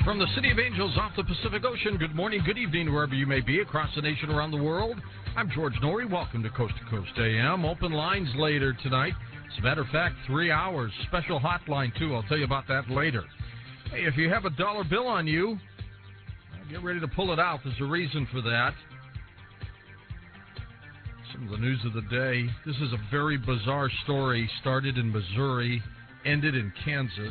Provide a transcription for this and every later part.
From the City of Angels off the Pacific Ocean, good morning, good evening, wherever you may be across the nation, around the world. I'm George Norrie. Welcome to Coast to Coast AM. Open lines later tonight. As a matter of fact, 3 hours. Special hotline, too. I'll tell you about that later. Hey, if you have a dollar bill on you, get ready to pull it out. There's a reason for that. Some of the news of the day. This is a very bizarre story. Started in Missouri, ended in Kansas.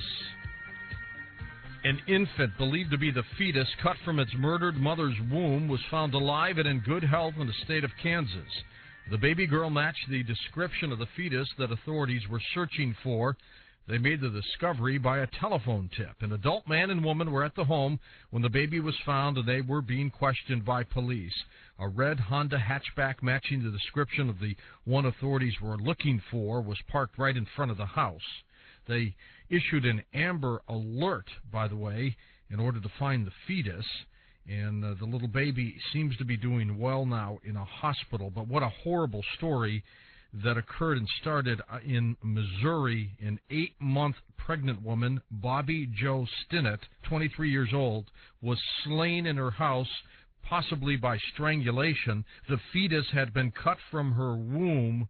An infant believed to be the fetus cut from its murdered mother's womb was found alive and in good health in the state of Kansas. The baby girl matched the description of the fetus that authorities were searching for. They made the discovery by a telephone tip. An adult man and woman were at the home when the baby was found, and they were being questioned by police. A red Honda hatchback matching the description of the one authorities were looking for was parked right in front of the house. They issued an Amber Alert, by the way, in order to find the fetus. And the little baby seems to be doing well now in a hospital. But what a horrible story that occurred and started in Missouri. An 8-month pregnant woman, Bobby Jo Stinnett, 23 years old, was slain in her house, possibly by strangulation. The fetus had been cut from her womb.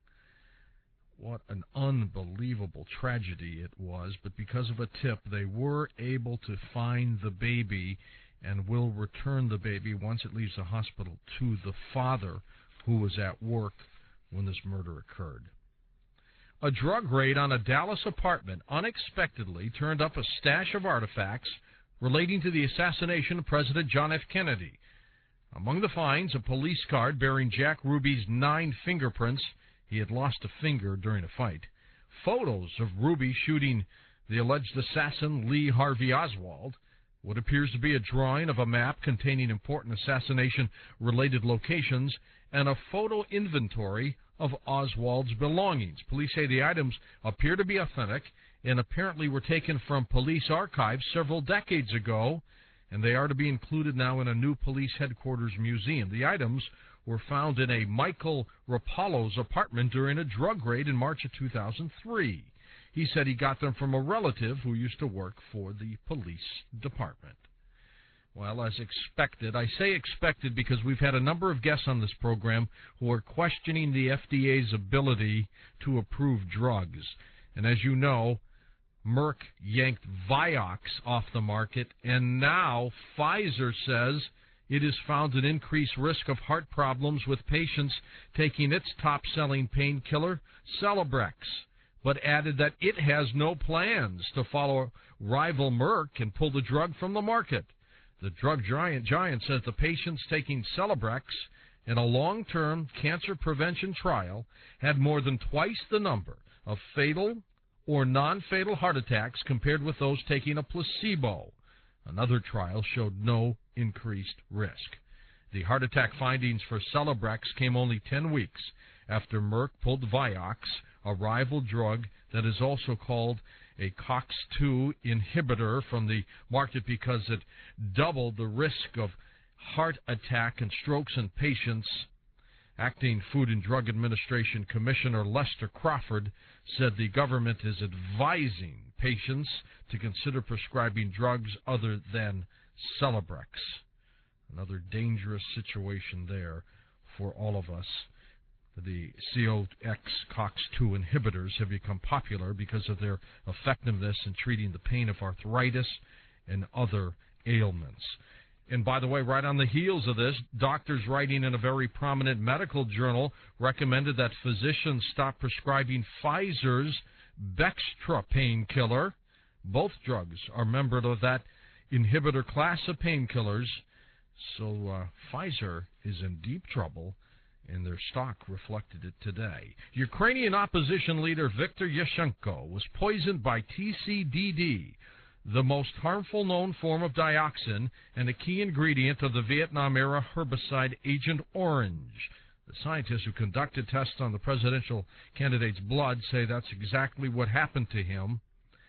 What an unbelievable tragedy it was. But because of a tip, they were able to find the baby and will return the baby once it leaves the hospital to the father, who was at work when this murder occurred. A drug raid on a Dallas apartment unexpectedly turned up a stash of artifacts relating to the assassination of President John F. Kennedy. Among the finds, a police card bearing Jack Ruby's 9 fingerprints. He had lost a finger during a fight. Photos of Ruby shooting the alleged assassin Lee Harvey Oswald. What appears to be a drawing of a map containing important assassination-related locations, and a photo inventory of Oswald's belongings. Police say the items appear to be authentic and apparently were taken from police archives several decades ago, and they are to be included now in a new police headquarters museum. The items were found in a Michael Rapallo's apartment during a drug raid in March of 2003. He said he got them from a relative who used to work for the police department. Well, as expected, I say expected because we've had a number of guests on this program who are questioning the FDA's ability to approve drugs. And as you know, Merck yanked Vioxx off the market, and now Pfizer says it has found an increased risk of heart problems with patients taking its top-selling painkiller, Celebrex, but added that it has no plans to follow rival Merck and pull the drug from the market. The drug giant says the patients taking Celebrex in a long-term cancer prevention trial had more than twice the number of fatal or non-fatal heart attacks compared with those taking a placebo. Another trial showed no increased risk. The heart attack findings for Celebrex came only 10 weeks after Merck pulled Vioxx, a rival drug that is also called a COX-2 inhibitor, from the market because it doubled the risk of heart attack and strokes in patients. Acting Food and Drug Administration Commissioner Lester Crawford said the government is advising patients to consider prescribing drugs other than Celebrex. Another dangerous situation there for all of us. The COX-2 inhibitors have become popular because of their effectiveness in treating the pain of arthritis and other ailments. And by the way, right on the heels of this, doctors writing in a very prominent medical journal recommended that physicians stop prescribing Pfizer's Bextra painkiller. Both drugs are members of that inhibitor class of painkillers. So Pfizer is in deep trouble, and their stock reflected it today. Ukrainian opposition leader Viktor Yushchenko was poisoned by TCDD, the most harmful known form of dioxin and a key ingredient of the Vietnam-era herbicide Agent Orange. The scientists who conducted tests on the presidential candidate's blood say that's exactly what happened to him.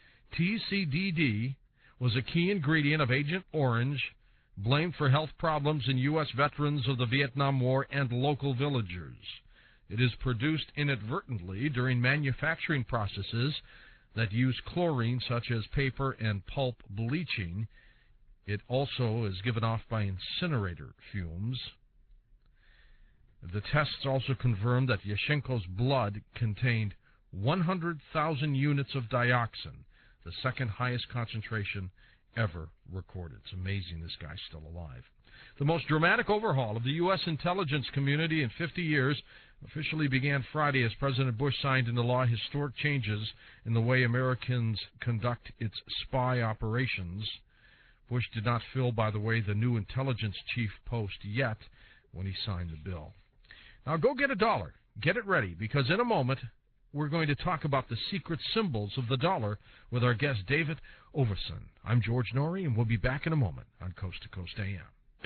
TCDD was a key ingredient of Agent Orange, blamed for health problems in U.S. veterans of the Vietnam War and local villagers. It is produced inadvertently during manufacturing processes that use chlorine, such as paper and pulp bleaching, It also is given off by incinerator fumes. The tests also confirmed that Yushchenko's blood contained 100,000 units of dioxin, the second highest concentration ever recorded. It's amazing this guy's still alive. The most dramatic overhaul of the U.S. intelligence community in 50 years officially began Friday as President Bush signed into law historic changes in the way Americans conduct its spy operations. Bush did not fill, by the way, the new intelligence chief post yet when he signed the bill. Now go get a dollar. Get it ready, because in a moment we're going to talk about the secret symbols of the dollar with our guest David Overson. I'm George Noory, and we'll be back in a moment on Coast to Coast AM.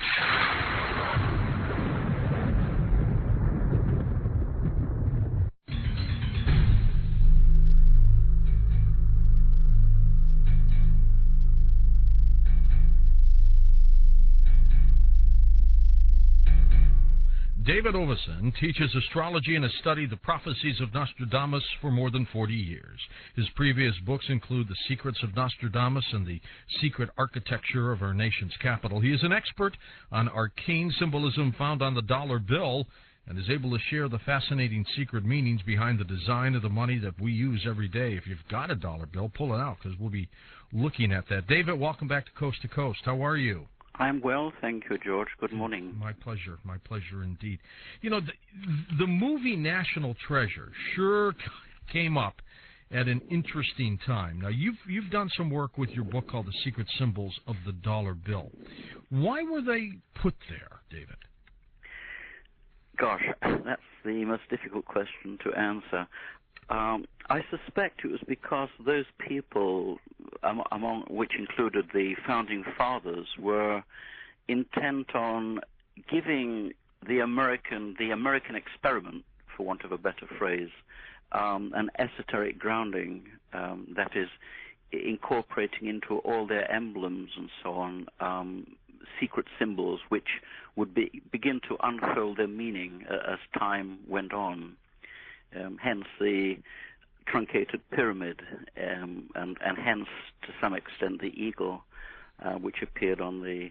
David Overson teaches astrology and has studied the prophecies of Nostradamus for more than 40 years. His previous books include The Secrets of Nostradamus and The Secret Architecture of Our Nation's Capital. He is an expert on arcane symbolism found on the dollar bill and is able to share the fascinating secret meanings behind the design of the money that we use every day. If you've got a dollar bill, pull it out, because we'll be looking at that. David, welcome back to Coast. How are you? I'm well, thank you, George. Good morning. My pleasure indeed. You know, the movie National Treasure sure came up at an interesting time. Now, you've done some work with your book called The Secret Symbols of the Dollar Bill. Why were they put there, David? Gosh, that's the most difficult question to answer. I suspect it was because those people, among which included the founding fathers, were intent on giving the American experiment, for want of a better phrase, an esoteric grounding, that is, incorporating into all their emblems and so on secret symbols which would begin to unfold their meaning as time went on. Hence the truncated pyramid, and hence to some extent the eagle, which appeared on the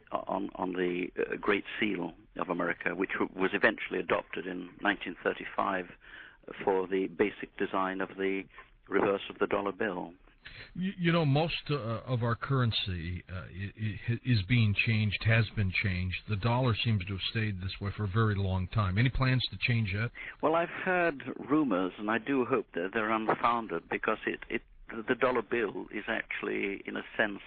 Great Seal of America, which was eventually adopted in 1935 for the basic design of the reverse of the dollar bill. You know, most of our currency is being changed, has been changed. The dollar seems to have stayed this way for a very long time. Any plans to change it? Well, I've heard rumors, and I do hope that they're unfounded, because the dollar bill is actually, in a sense,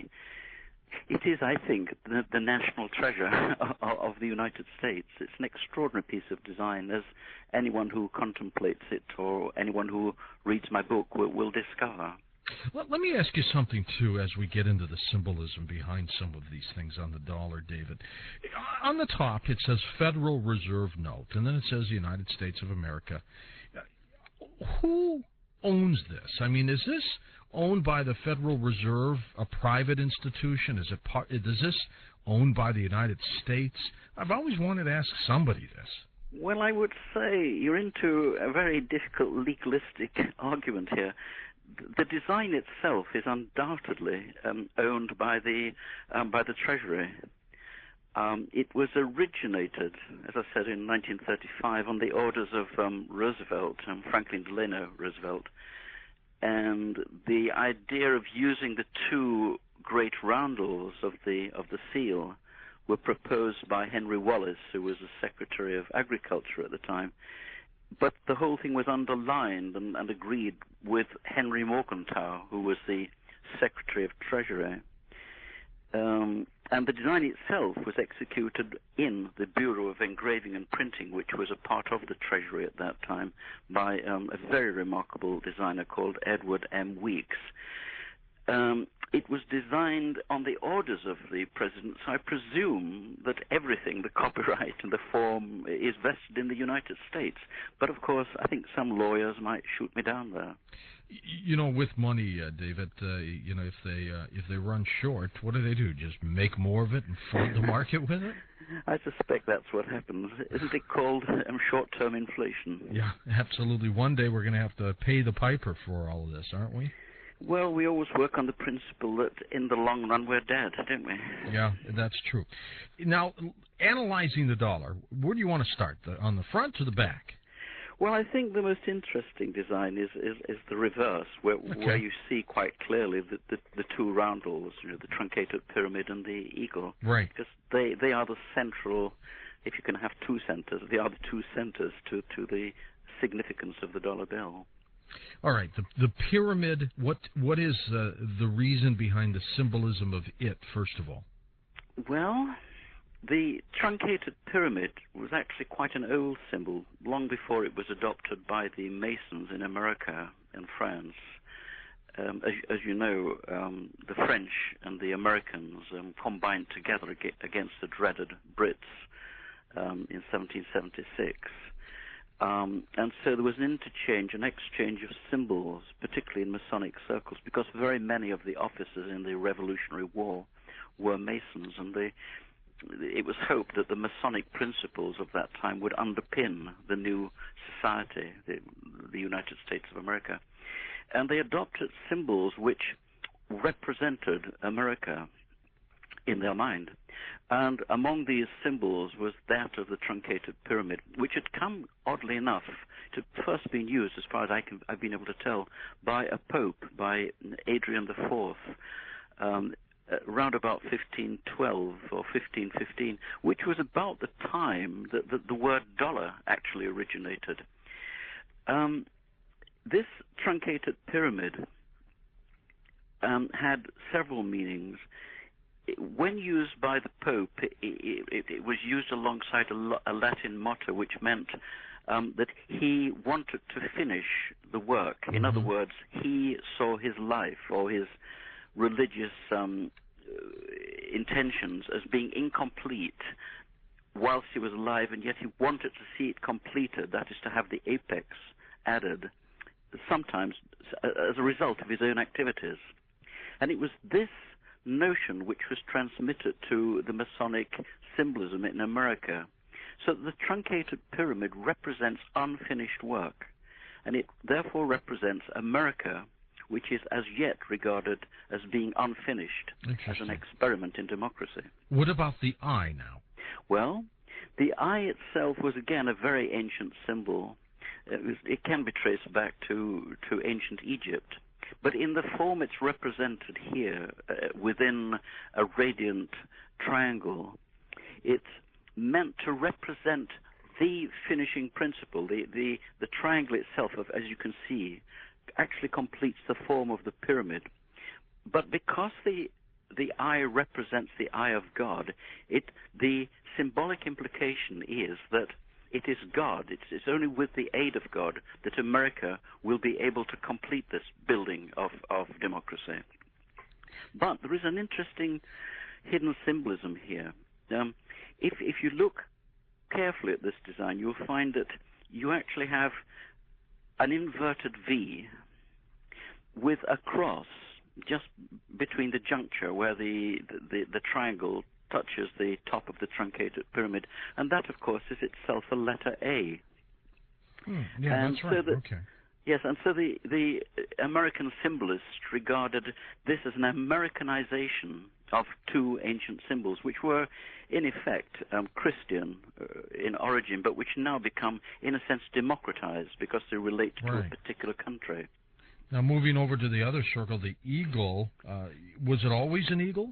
it is, I think, the national treasure of the United States. It's an extraordinary piece of design, as anyone who contemplates it or anyone who reads my book will discover. Let me ask you something, too, as we get into the symbolism behind some of these things on the dollar, David. On the top, it says Federal Reserve Note, and then it says the United States of America. Who owns this? I mean, is this owned by the Federal Reserve, a private institution? Is this owned by the United States? I've always wanted to ask somebody this. Well, I would say you're into a very difficult legalistic argument here. The design itself is undoubtedly owned by the Treasury. It was originated, as I said, in 1935 on the orders of Roosevelt, Franklin Delano Roosevelt, and the idea of using the two great roundels of the seal were proposed by Henry Wallace, who was the Secretary of Agriculture at the time. But the whole thing was underlined and agreed with Henry Morgenthau, who was the Secretary of Treasury. And the design itself was executed in the Bureau of Engraving and Printing, which was a part of the Treasury at that time, by a very remarkable designer called Edward M. Weeks. It was designed on the orders of the president, so I presume that everything, the copyright and the form, is vested in the United States. But of course, I think some lawyers might shoot me down there. You know, with money, David, you know, if they run short, what do? Just make more of it and flood the market with it? I suspect that's what happens. Isn't it called short-term inflation? Yeah, absolutely. One day we're going to have to pay the piper for all of this, aren't we? Well, we always work on the principle that in the long run we're dead, don't we? Yeah, that's true. Now, analyzing the dollar, where do you want to start? On the front or the back? Well, I think the most interesting design is the reverse, where you see quite clearly the two roundels, the truncated pyramid and the eagle. Right. Because they are the central, if you can have two centers, they are the two centers to the significance of the dollar bill. All right, the pyramid, what is the reason behind the symbolism of it, first of all? Well, the truncated pyramid was actually quite an old symbol, long before it was adopted by the Masons in America and France. As you know, the French and the Americans combined together against the dreaded Brits in 1776. And so there was an exchange of symbols, particularly in Masonic circles, because very many of the officers in the Revolutionary War were Masons, and it was hoped that the Masonic principles of that time would underpin the new society, the United States of America. And they adopted symbols which represented America in their mind. And among these symbols was that of the truncated pyramid, which had come, oddly enough, to first being used, as far as I've been able to tell, by a pope, by Adrian IV, around about 1512 or 1515, which was about the time that the word dollar actually originated. This truncated pyramid had several meanings. When used by the Pope, it was used alongside a Latin motto, which meant that he wanted to finish the work. Mm-hmm. In other words, he saw his life or his religious intentions as being incomplete whilst he was alive, and yet he wanted to see it completed, that is to have the apex added, sometimes as a result of his own activities. And it was this notion which was transmitted to the Masonic symbolism in America. So the truncated pyramid represents unfinished work, and it therefore represents America, which is as yet regarded as being unfinished, as an experiment in democracy. What about the eye now? Well, the eye itself was again a very ancient symbol. It can be traced back to ancient Egypt. But in the form it's represented here, within a radiant triangle, it's meant to represent the finishing principle. The triangle itself, as you can see, actually completes the form of the pyramid. But because the eye represents the eye of God, the symbolic implication is that it is God. It's only with the aid of God that America will be able to complete this building of democracy. But there is an interesting hidden symbolism here. If you look carefully at this design, you'll find that you actually have an inverted V with a cross just between the juncture where the triangle touches the top of the truncated pyramid, and that, of course, is itself a letter A. Yeah, and that's right. Okay. Yes, and so the American symbolists regarded this as an Americanization of two ancient symbols, which were, in effect, Christian in origin, but which now become, in a sense, democratized because they relate to a particular country. Now, moving over to the other circle, the eagle, was it always an eagle?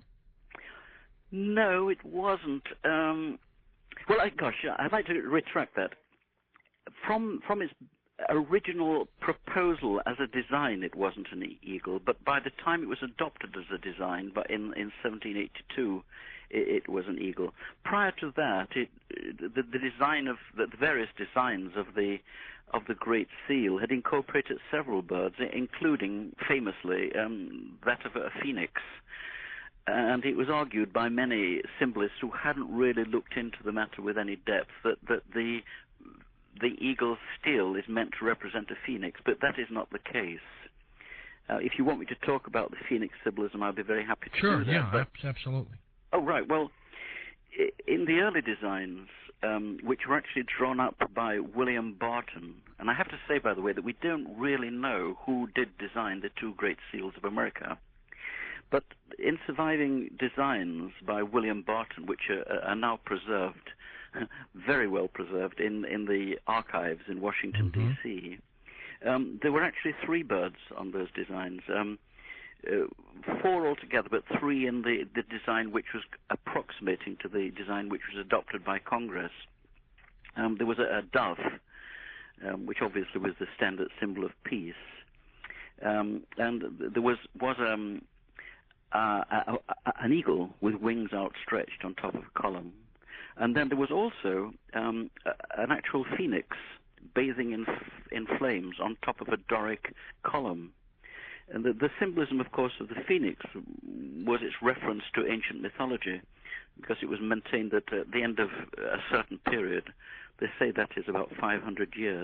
No, it wasn't. Well, I'd like to retract that. From its original proposal as a design, it wasn't an eagle, but by the time it was adopted as a design, but in 1782, it was an eagle. Prior to that, the design of the various designs of the Great Seal had incorporated several birds, including famously that of a phoenix. And it was argued by many symbolists who hadn't really looked into the matter with any depth that the eagle still is meant to represent a phoenix, but that is not the case. If you want me to talk about the phoenix symbolism, I'll be very happy to do that. Sure, yeah, absolutely. Oh, right. Well, in the early designs, which were actually drawn up by William Barton. And I have to say, by the way, that we don't really know who did design the two great seals of America. But in surviving designs by William Barton, which are now preserved, very well preserved in the archives in Washington, D.C., there were actually 3 birds on those designs. 4 altogether, but 3 in the design which was approximating to the design which was adopted by Congress. There was a dove, which obviously was the standard symbol of peace, and there was an eagle with wings outstretched on top of a column, and then there was also an actual phoenix bathing in flames on top of a Doric column. And the symbolism, of course, of the phoenix was its reference to ancient mythology, because it was maintained that at the end of a certain period, they say that is about 500 years.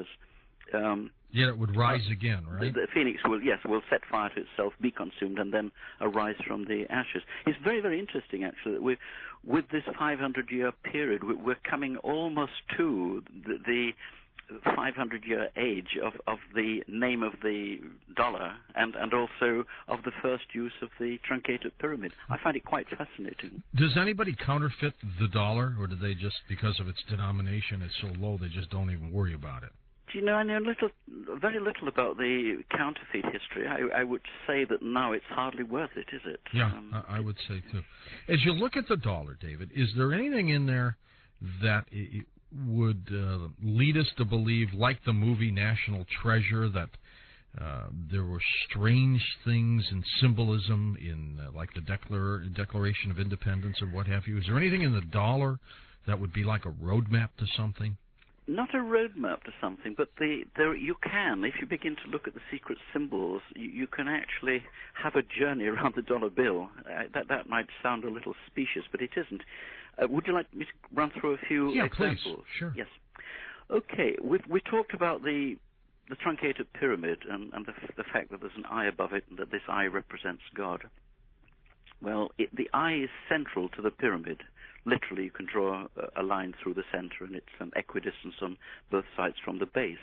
It would rise again, right? The phoenix will set fire to itself, be consumed, and then arise from the ashes. It's very, very interesting, actually, that with this 500-year period, we're coming almost to the 500-year age of the name of the dollar and also of the first use of the truncated pyramid. I find it quite fascinating. Does anybody counterfeit the dollar, or do they just, because of its denomination, it's so low, they just don't even worry about it? Do you know, I know very little about the counterfeit history. I would say that now it's hardly worth it, is it? Yeah, I would say too. As you look at the dollar, David, is there anything in there that would lead us to believe, like the movie National Treasure, that there were strange things in symbolism in like the Declaration of Independence or what have you? Is there anything in the dollar that would be like a roadmap to something? Not a roadmap to something, but you can, if you begin to look at the secret symbols, you can actually have a journey around the dollar bill. That might sound a little specious, but it isn't. Would you like me to run through a few examples? Please. Sure. Yes. Okay, we talked about the truncated pyramid and the fact that there's an eye above it and that this eye represents God. Well, the eye is central to the pyramid. Literally, you can draw a line through the center, and it's an equidistance on both sides from the base.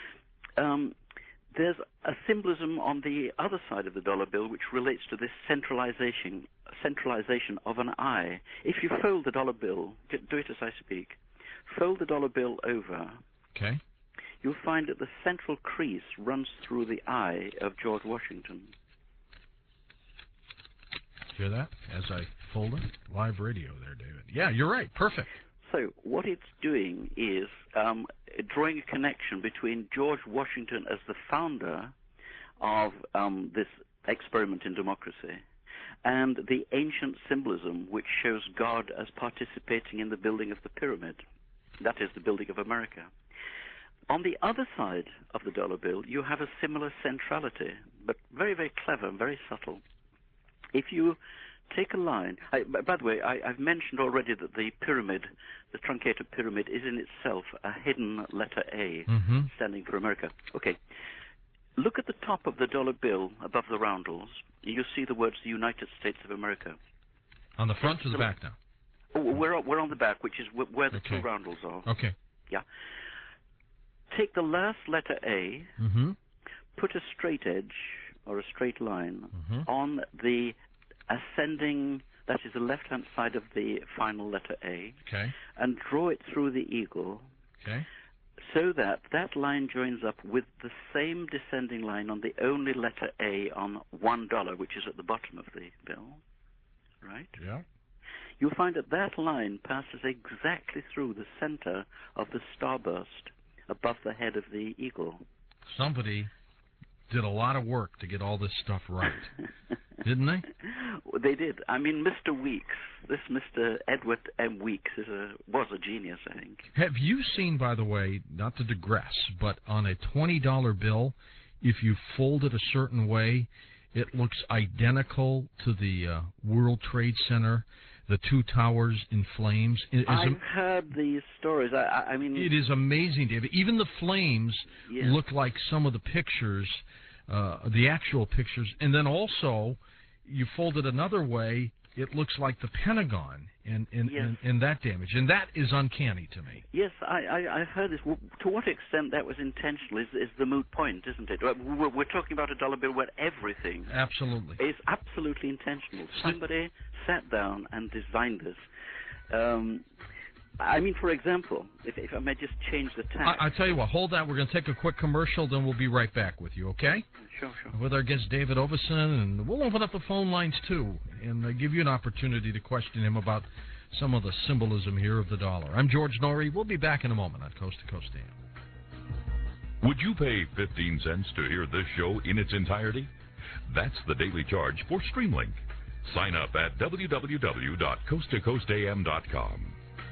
There's a symbolism on the other side of the dollar bill which relates to this centralization of an eye. If you fold the dollar bill, do it as I speak, fold the dollar bill over, okay, you'll find that the central crease runs through the eye of George Washington. Hear that? As I fold it? Live radio there, David. Yeah, you're right. Perfect. So what it's doing is drawing a connection between George Washington as the founder of this experiment in democracy and the ancient symbolism which shows God as participating in the building of the pyramid. That is the building of America. On the other side of the dollar bill, you have a similar centrality, but very, very clever and very subtle. If you take a line, by the way, I've mentioned already that the pyramid, the truncated pyramid, is in itself a hidden letter A, standing for America. Okay. Look at the top of the dollar bill above the roundels. You'll see the words the United States of America. On the front or the back now? Oh, we're on the back, which is where the two roundels are. Okay. Yeah. Take the last letter A, put a straight edge or a straight line on the ascending, that is the left-hand side of the final letter A, and draw it through the eagle, so that that line joins up with the same descending line on the only letter A on $1, which is at the bottom of the bill, right? Yeah. You'll find that that line passes exactly through the center of the starburst above the head of the eagle. Somebody did a lot of work to get all this stuff right, didn't they? They did. I mean, Mr. Weeks, this Mr. Edward M. Weeks was a genius, I think. Have you seen, by the way, not to digress, but on a $20 bill, if you fold it a certain way, it looks identical to the World Trade Center, the two towers in flames. I've heard these stories. I mean, it is amazing, David. Even the flames look like some of the pictures, the actual pictures. And then also, you fold it another way, it looks like the Pentagon in that damage, and that is uncanny to me. Yes, I've heard this. To what extent that was intentional is the moot point, isn't it? We're talking about a dollar bill where everything is absolutely intentional. Somebody sat down and designed this. I mean, for example, if I may just change the tack. I tell you what, hold that. We're going to take a quick commercial, then we'll be right back with you, okay? Sure. With our guest, David Oveson, and we'll open up the phone lines, too, and give you an opportunity to question him about some of the symbolism here of the dollar. I'm George Norrie. We'll be back in a moment on Coast to Coast AM. Would you pay 15 cents to hear this show in its entirety? That's the daily charge for Streamlink. Sign up at www.coasttocoastam.com.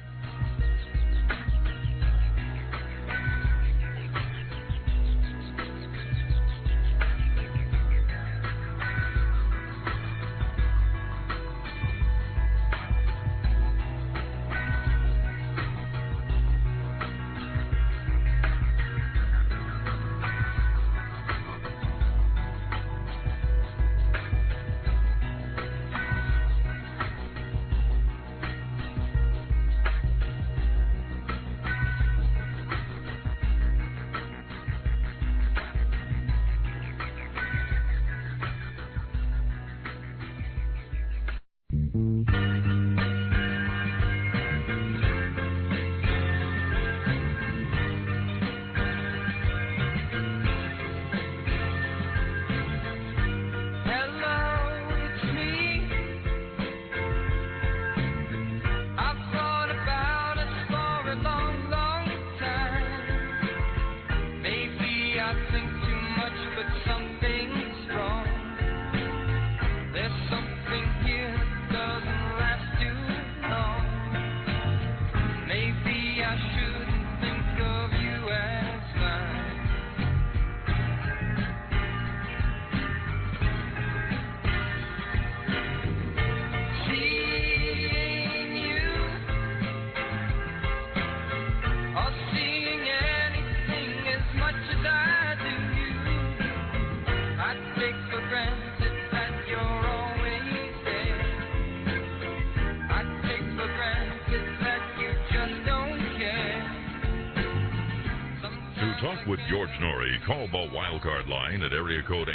With George Norrie, call the wildcard line at area code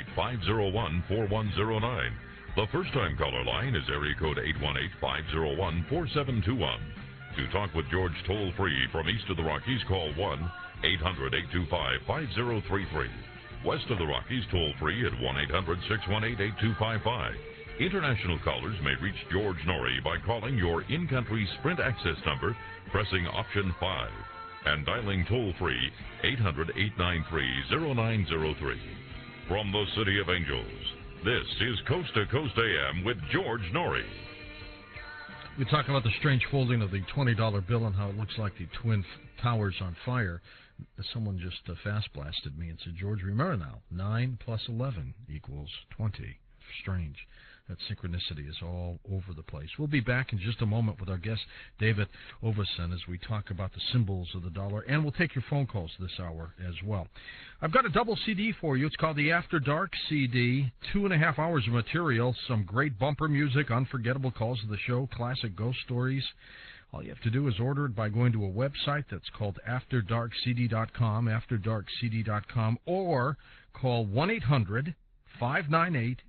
818-501-4109. The first-time caller line is area code 818-501-4721. To talk with George toll-free from east of the Rockies, call 1-800-825-5033. West of the Rockies, toll-free at 1-800-618-8255. International callers may reach George Norrie by calling your in-country Sprint access number, pressing option 5. And dialing toll-free 800-893-0903. From the City of Angels, this is Coast to Coast AM with George Norrie. We talk about the strange folding of the $20 bill and how it looks like the Twin Towers on fire. Someone just fast blasted me and said, George, remember now, 9 plus 11 equals 20. Strange. That synchronicity is all over the place. We'll be back in just a moment with our guest, David Oveson, as we talk about the symbols of the dollar, and we'll take your phone calls this hour as well. I've got a double CD for you. It's called the After Dark CD, 2.5 hours of material, some great bumper music, unforgettable calls of the show, classic ghost stories. All you have to do is order it by going to a website that's called AfterDarkCD.com, AfterDarkCD.com, or call 1-800-598-2331,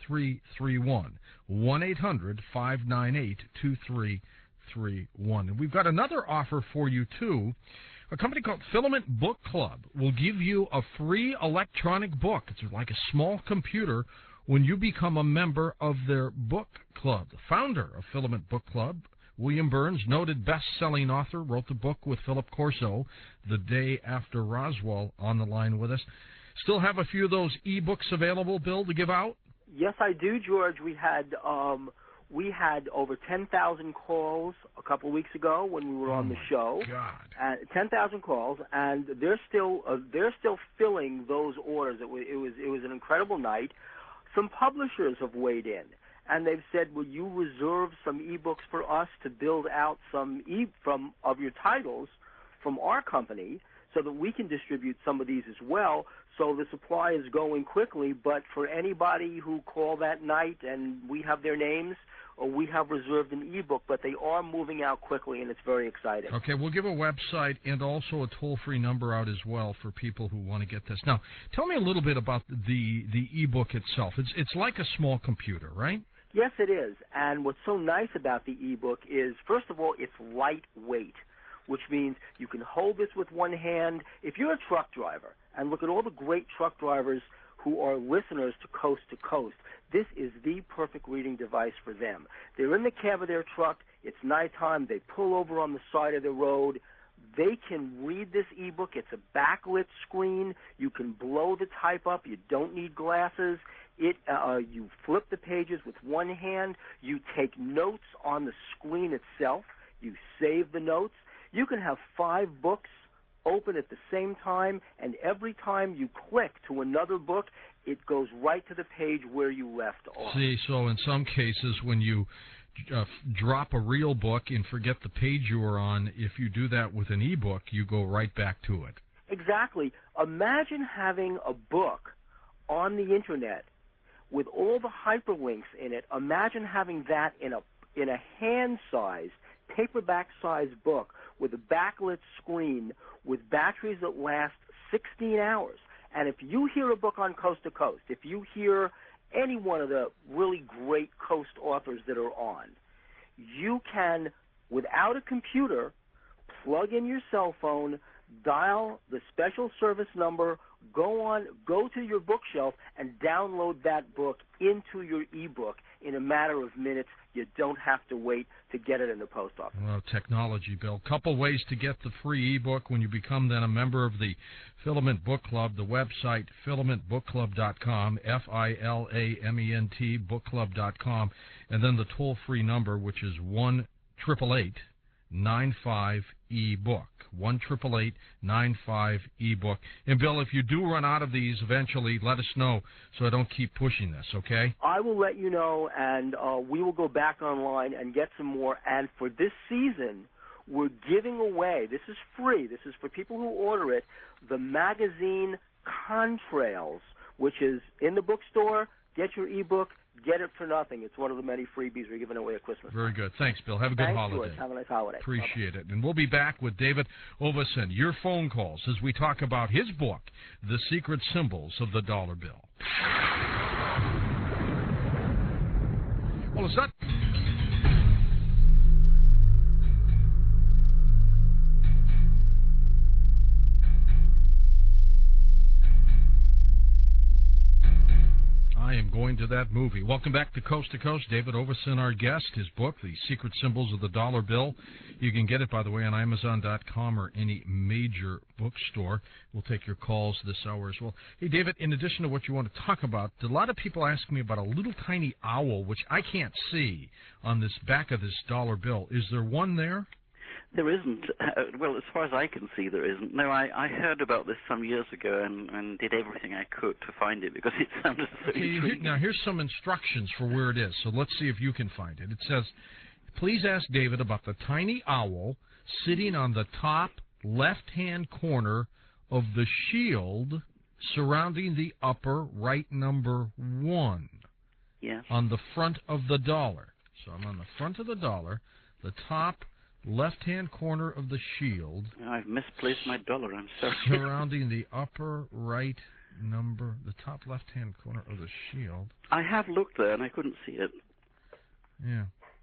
1-800-598-2331. And we've got another offer for you, too. A company called Filament Book Club will give you a free electronic book. It's like a small computer when you become a member of their book club. The founder of Filament Book Club, William Burns, noted best-selling author, wrote the book with Philip Corso, The Day After Roswell, on the line with us. Still have a few of those e-books available, Bill, to give out? Yes, I do, George. We had over 10,000 calls a couple of weeks ago when we were on the show. God. 10,000 calls, and they're still filling those orders. It was an incredible night. Some publishers have weighed in, and they've said, "Will you reserve some e-books for us to build out some of your titles from our company, so that we can distribute some of these as well?" So the supply is going quickly, but for anybody who called that night and we have their names, or we have reserved an ebook, but they are moving out quickly, and it's very exciting. Okay, we'll give a website and also a toll-free number out as well for people who want to get this. Now, tell me a little bit about the ebook itself. It's like a small computer, right? Yes, it is. And what's so nice about the ebook is, first of all, it's lightweight, which means you can hold this with one hand. If you're a truck driver, and look at all the great truck drivers who are listeners to Coast, this is the perfect reading device for them. They're in the cab of their truck. It's nighttime. They pull over on the side of the road. They can read this ebook. It's a backlit screen. You can blow the type up. You don't need glasses. You flip the pages with one hand. You take notes on the screen itself. You save the notes. You can have 5 books open at the same time, and every time you click to another book, it goes right to the page where you left off. See, so in some cases when you drop a real book and forget the page you were on, if you do that with an ebook, you go right back to it. Exactly. Imagine having a book on the Internet with all the hyperlinks in it. Imagine having that in a hand-sized, paperback-sized book with a backlit screen with batteries that last 16 hours. And if you hear a book on Coast to Coast, if you hear any one of the really great Coast authors that are on, you can, without a computer, plug in your cell phone, dial the special service number, go to your bookshelf, and download that book into your ebook in a matter of minutes. You don't have to wait to get it in the post office. Well, technology, Bill. Couple ways to get the free ebook when you become then a member of the Filament Book Club. The website, filamentbookclub.com, F-I-L-A-M-E-N-T, bookclub.com, and then the toll-free number, which is 1-888-95-EBOOK. 1-888-95-EBOOK. And, Bill, if you do run out of these eventually, let us know so I don't keep pushing this, okay? I will let you know, and we will go back online and get some more. And for this season, we're giving away, this is free, this is for people who order it, the magazine Contrails, which is in the bookstore. Get your ebook. Get it for nothing. It's one of the many freebies we're giving away at Christmas. Very good. Thanks, Bill. Have a good holiday. George. Have a nice holiday. Appreciate it. And we'll be back with David Ovason. Your phone calls as we talk about his book, The Secret Symbols of the Dollar Bill. Well, it's not... I am going to that movie. Welcome back to Coast, David Ovason, our guest. His book, The Secret Symbols of the Dollar Bill. You can get it, by the way, on Amazon.com or any major bookstore. We'll take your calls this hour as well. Hey, David, in addition to what you want to talk about, a lot of people ask me about a little tiny owl, which I can't see on this back of this dollar bill. Is there one there? There isn't. Well, as far as I can see, there isn't. No, I heard about this some years ago and did everything I could to find it because it sounded so intriguing. Now, here's some instructions for where it is, so let's see if you can find it. It says, please ask David about the tiny owl sitting on the top left-hand corner of the shield surrounding the upper right number 1. Yes. On the front of the dollar. So I'm on the front of the dollar, the top left-hand corner of the shield. I've misplaced my dollar. I'm sorry. Surrounding the upper right number, the top left-hand corner of the shield. I have looked there and I couldn't see it. Yeah.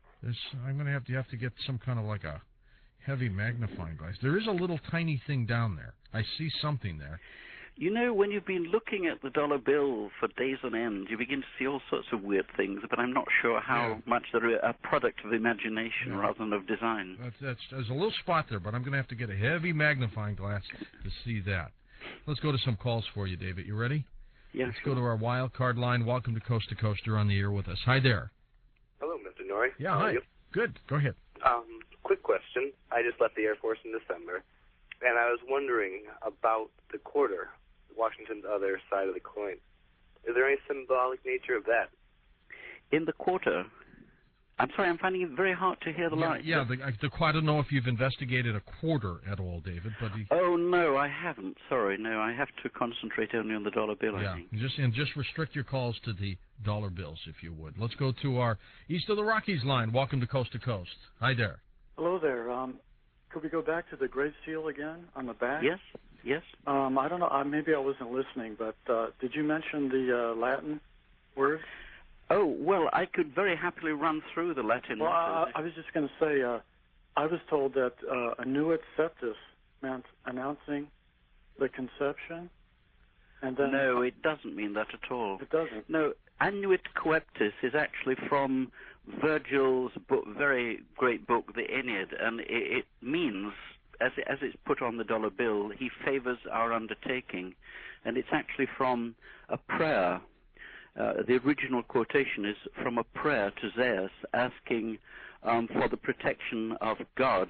I'm going to have to get some kind of like a heavy magnifying glass. There is a little tiny thing down there. I see something there. You know, when you've been looking at the dollar bill for days on end, you begin to see all sorts of weird things, but I'm not sure how much they're a product of imagination rather than of design. There's a little spot there, but I'm going to have to get a heavy magnifying glass to see that. Let's go to some calls for you, David. You ready? Yeah, Let's go to our wild card line. Welcome to Coast. You're on the air with us. Hi there. Hello, Mr. Norrie. Yeah, hi. Good. Go ahead. Quick question. I just left the Air Force in December, and I was wondering about the quarter, Washington's other side of the coin. Is there any symbolic nature of that? In the quarter, I'm sorry, I'm finding it very hard to hear the line. Yeah, I don't know if you've investigated a quarter at all, David, but... Oh, no, I haven't. Sorry, no, I have to concentrate only on the dollar bill, I think. Just restrict your calls to the dollar bills, if you would. Let's go to our East of the Rockies line. Welcome to Coast. Hi there. Hello there. Could we go back to the Great Seal again on the back? Yes. I don't know. Maybe I wasn't listening, but did you mention the Latin word? Oh, well, I could very happily run through the Latin letters. I was just going to say, I was told that annuit septis meant announcing the conception. And then no, it doesn't mean that at all. It doesn't? No, annuit coeptis is actually from Virgil's very great book, the Aeneid, and it means, as it's put on the dollar bill, he favors our undertaking. And it's actually from a prayer. The original quotation is from a prayer to Zeus asking for the protection of God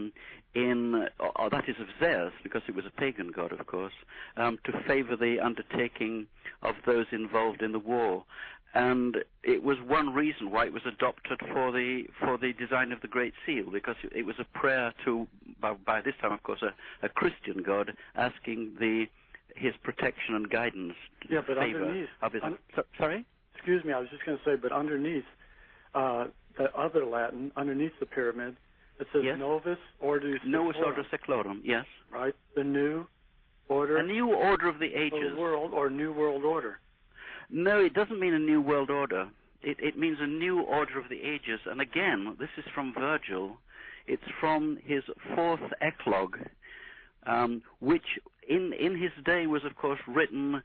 that is of Zeus, because it was a pagan god, of course, to favor the undertaking of those involved in the war. And it was one reason why it was adopted for the design of the Great Seal, because it was a prayer to, by this time, of course, a Christian god asking his protection and guidance. Yeah, but underneath. Sorry? Excuse me, I was just going to say, but underneath the other Latin, underneath the pyramid, it says Novus Ordo Seclorum. Novus Ordo Seclorum, yes. Right, the new order. A new order of the ages. The world, or new world order. No, it doesn't mean a new world order. It means a new order of the ages. And again, this is from Virgil. It's from his fourth eclogue, which in his day was, of course, written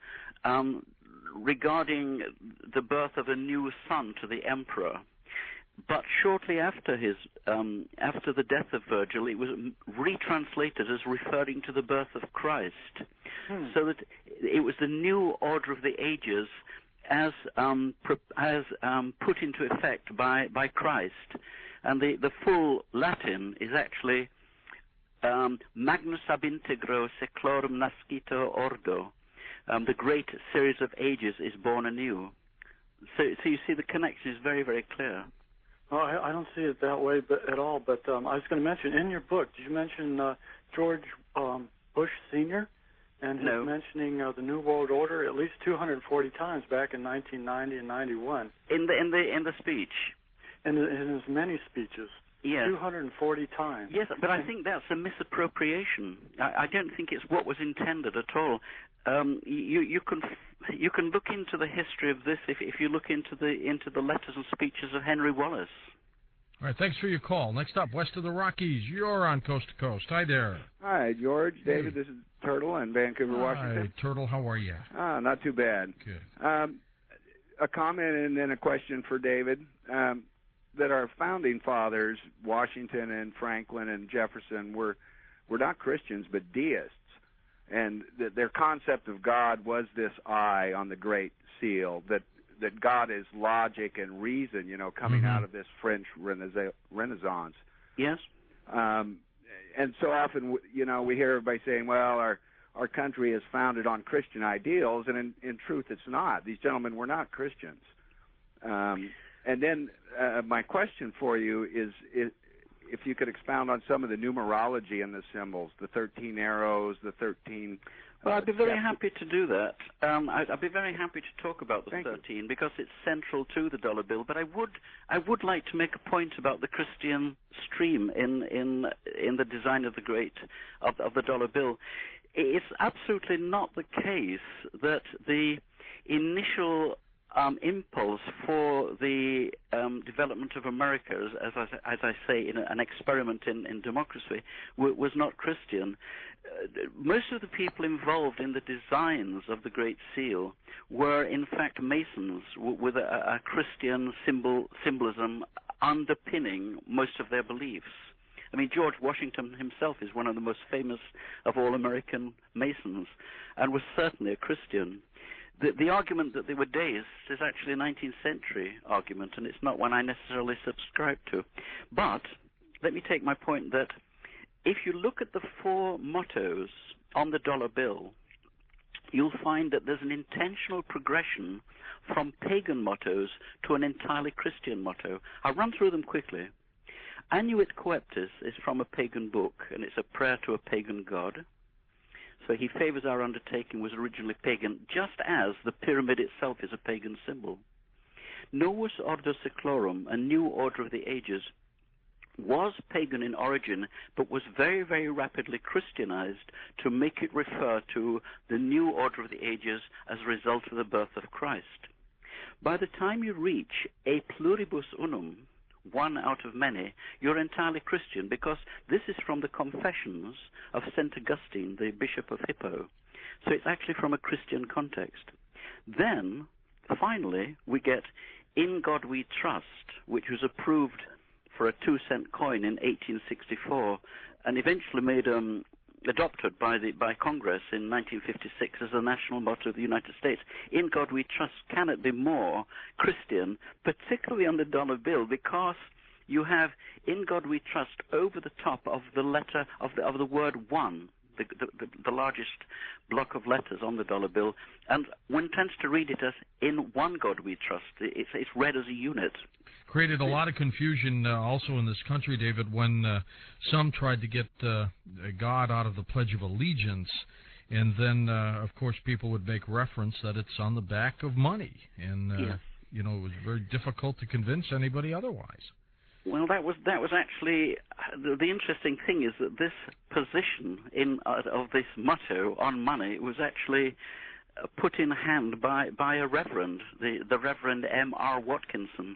regarding the birth of a new son to the emperor. But shortly after after the death of Virgil, it was retranslated as referring to the birth of Christ, so that it was the new order of the ages as put into effect by Christ. And the full Latin is actually Magnus ab integro seclorum nascito ordo. The great series of ages is born anew. So you see, the connection is very, very clear. Oh, I don't see it that way at all, but I was going to mention, in your book, did you mention George Bush Sr. and his mentioning the New World Order at least 240 times back in 1990 and 91? In the speech? In his many speeches. Yes. 240 times. Yes, but I think that's a misappropriation. I don't think it's what was intended at all. You can look into the history of this if you look into the letters and speeches of Henry Wallace. All right, thanks for your call. Next up, west of the Rockies, you're on Coast to Coast. Hi there. Hi, George. David, this is Turtle in Vancouver, Washington. Hi, Turtle. How are you? Not too bad. Good. A comment and then a question for David. That our founding fathers, Washington and Franklin and Jefferson, were not Christians but deists, and their concept of God was this eye on the Great Seal, that God is logic and reason, coming out of this French Renaissance. Yes. And so often, we hear everybody saying, well, our country is founded on Christian ideals, and in truth, it's not. These gentlemen were not Christians. And then my question for you is if you could expound on some of the numerology and the symbols, the 13 arrows, the 13... Well, I'd be very happy to do that. I'd be very happy to talk about the 13 because it's central to the dollar bill. But I would like to make a point about the Christian stream in the design of the dollar bill. It's absolutely not the case that the initial impulse for the development of America, as I say, in an experiment in democracy, was not Christian. Most of the people involved in the designs of the Great Seal were, in fact, Masons with a Christian symbolism underpinning most of their beliefs. I mean, George Washington himself is one of the most famous of all American Masons and was certainly a Christian. The argument that they were deists is actually a 19th century argument, and it's not one I necessarily subscribe to. But let me take my point that if you look at the four mottos on the dollar bill, you'll find that there's an intentional progression from pagan mottos to an entirely Christian motto. I'll run through them quickly. Annuit Coeptis is from a pagan book, and it's a prayer to a pagan god. So he favors our undertaking was originally pagan, just as the pyramid itself is a pagan symbol. Novus Ordo Seclorum, a new order of the ages, was pagan in origin, but was very, very rapidly Christianized to make it refer to the new order of the ages as a result of the birth of Christ. By the time you reach A Pluribus Unum, one out of many, you're entirely Christian, because this is from the Confessions of St. Augustine, the Bishop of Hippo. So it's actually from a Christian context. Then, finally, we get In God We Trust, which was approved for a 2-cent coin in 1864 and eventually made adopted by Congress in 1956 as the national motto of the United States. In God We Trust cannot be more Christian, particularly on the dollar bill, because you have In God We Trust over the top of the letter of the word one, the largest block of letters on the dollar bill, and one tends to read it as In One God We Trust. It's read as a unit. Created a lot of confusion also in this country, David, when some tried to get God out of the Pledge of Allegiance, and then, of course, people would make reference that it's on the back of money, and yes. It was very difficult to convince anybody otherwise. Well, that was actually the interesting thing is that this position of this motto on money was actually put in hand by a reverend, the Reverend M.R. Watkinson.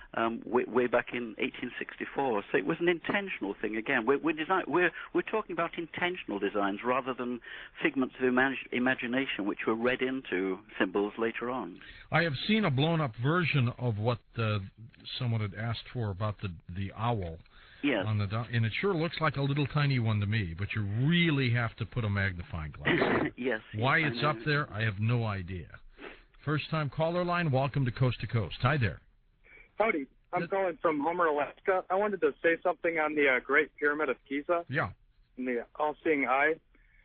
Way back in 1864, so it was an intentional thing. Again, we're talking about intentional designs rather than figments of imagination, which were read into symbols later on. I have seen a blown-up version of what someone had asked for about the owl. Yes. And it sure looks like a little tiny one to me, but you really have to put a magnifying glass. Yes. Why it's up there, I have no idea. First-time caller line. Welcome to Coast. Hi there. Howdy. I'm calling from Homer, Alaska. I wanted to say something on the Great Pyramid of Giza. Yeah. And the all-seeing eye.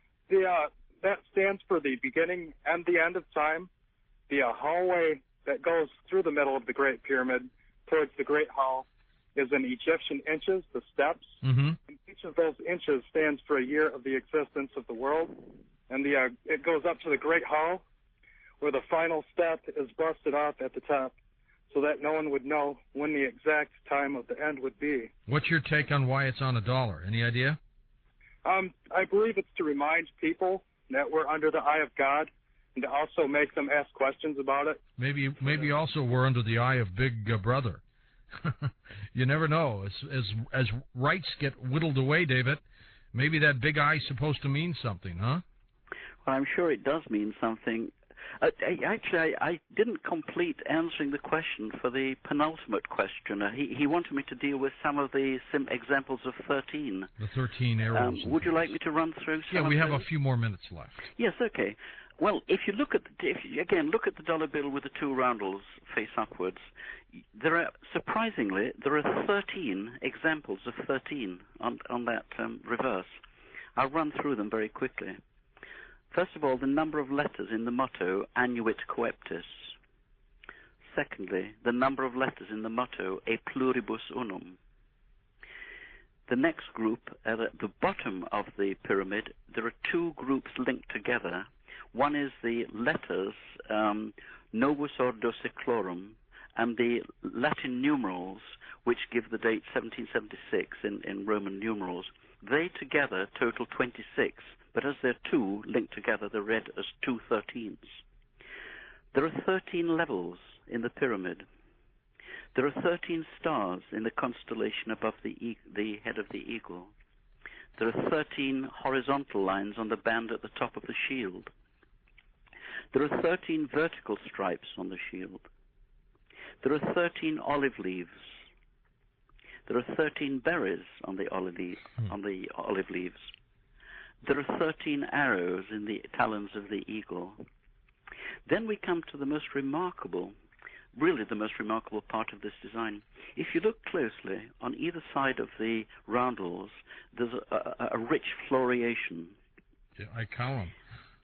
That stands for the beginning and the end of time. The hallway that goes through the middle of the Great Pyramid towards the Great Hall is in Egyptian inches, the steps. Mm-hmm. And each of those inches stands for a year of the existence of the world. And it goes up to the Great Hall, where the final step is busted off at the top, so that no one would know when the exact time of the end would be. What's your take on why it's on $1? Any idea? I believe it's to remind people that we're under the eye of God, and to also make them ask questions about it. Maybe also we're under the eye of Big Brother. You never know. As rights get whittled away, David, maybe that big eye's supposed to mean something, huh? Well, I'm sure it does mean something. Actually, I didn't complete answering the question for the penultimate questioner. He wanted me to deal with some of the examples of 13. The 13 arrows. Would you like me to run through some? Yeah, we have those? a few more minutes left. Yes, okay. Well, if you look at look at the dollar bill with the two roundels face upwards, surprisingly there are 13 examples of 13 on that reverse. I'll run through them very quickly. First of all, the number of letters in the motto Annuit Coeptis. Secondly, the number of letters in the motto E Pluribus Unum. The next group, at the bottom of the pyramid, there are two groups linked together. One is the letters Novus Ordo Seclorum and the Latin numerals, which give the date 1776 in Roman numerals. They together total 26. But as they're two linked together, they're read as 2 13s. There are 13 levels in the pyramid. There are 13 stars in the constellation above the head of the eagle. There are 13 horizontal lines on the band at the top of the shield. There are 13 vertical stripes on the shield. There are 13 olive leaves. There are 13 berries on the olive leaves. There are 13 arrows in the talons of the eagle. Then we come to the most remarkable, really the most remarkable part of this design. If you look closely, on either side of the roundels, there's a rich floreation. Yeah, I count them.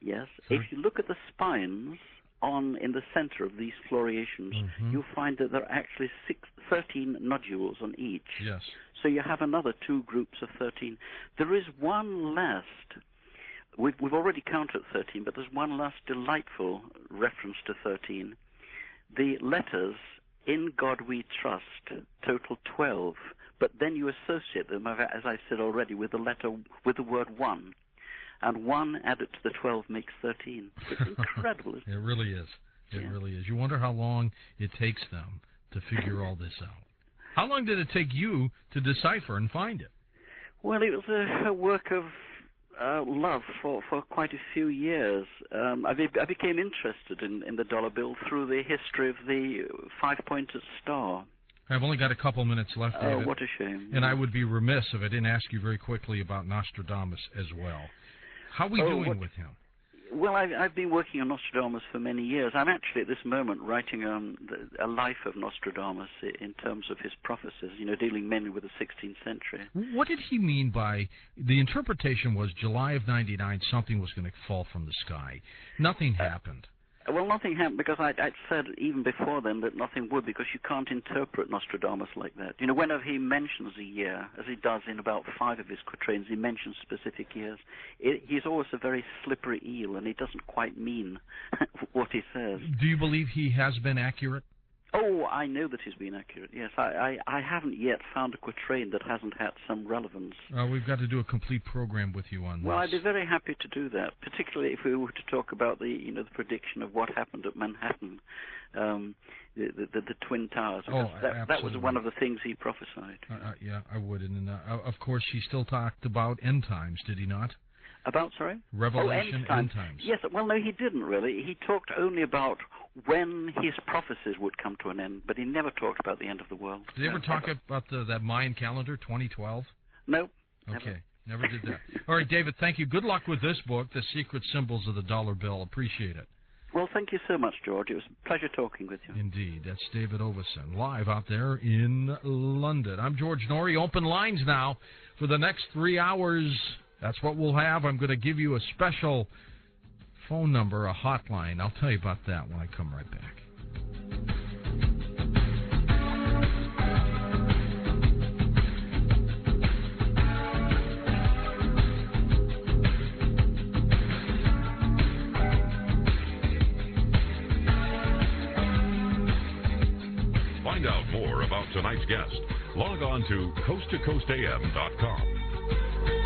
Yes. Sure. If you look at the spines in the center of these fluoriations, you'll find that there are actually 13 nodules on each. Yes. So you have another 2 groups of 13. There is one last. We've already counted 13, but there's one last delightful reference to 13. The letters "In God We Trust" total 12, but then you associate them, as I said already, with the word 1. And 1 added to the 12 makes 13. It's incredible. It really is. It really is. You wonder how long it takes them to figure all this out. How long did it take you to decipher and find it? Well, it was a work of love for quite a few years. I became interested in the dollar bill through the history of the 5-pointed star. I've only got a couple minutes left, David. Oh, what a shame. And I would be remiss if I didn't ask you very quickly about Nostradamus as well. How are we doing with him? Well, I've been working on Nostradamus for many years. I'm actually at this moment writing a life of Nostradamus in terms of his prophecies, dealing mainly with the 16th century. What did he mean by, the interpretation was July of 99, something was going to fall from the sky. Nothing happened. Well, nothing happened because I'd said even before then that nothing would, because you can't interpret Nostradamus like that. Whenever he mentions a year, as he does in about 5 of his quatrains, he mentions specific years. He's always a very slippery eel, and he doesn't quite mean what he says. Do you believe he has been accurate? Oh, I know that he's been accurate, yes. I haven't yet found a quatrain that hasn't had some relevance. We've got to do a complete program with you on this. Well, I'd be very happy to do that, particularly if we were to talk about the prediction of what happened at Manhattan, the Twin Towers. That was one of the things he prophesied. Yeah, I would. And of course, he still talked about end times, did he not? About, sorry? Revelation, end times. Yes, well, no, he didn't really. He talked only about when his prophecies would come to an end, but he never talked about the end of the world. Did he ever talk about that Mayan calendar, 2012? No. Okay, never did that. All right, David, thank you. Good luck with this book, The Secret Symbols of the Dollar Bill. Appreciate it. Well, thank you so much, George. It was a pleasure talking with you. Indeed. That's David Oveson, live out there in London. I'm George Noory. Open lines now for the next 3 hours. That's what we'll have. I'm going to give you a special phone number, a hotline. I'll tell you about that when I come right back. Find out more about tonight's guest. Log on to coasttocoastam.com.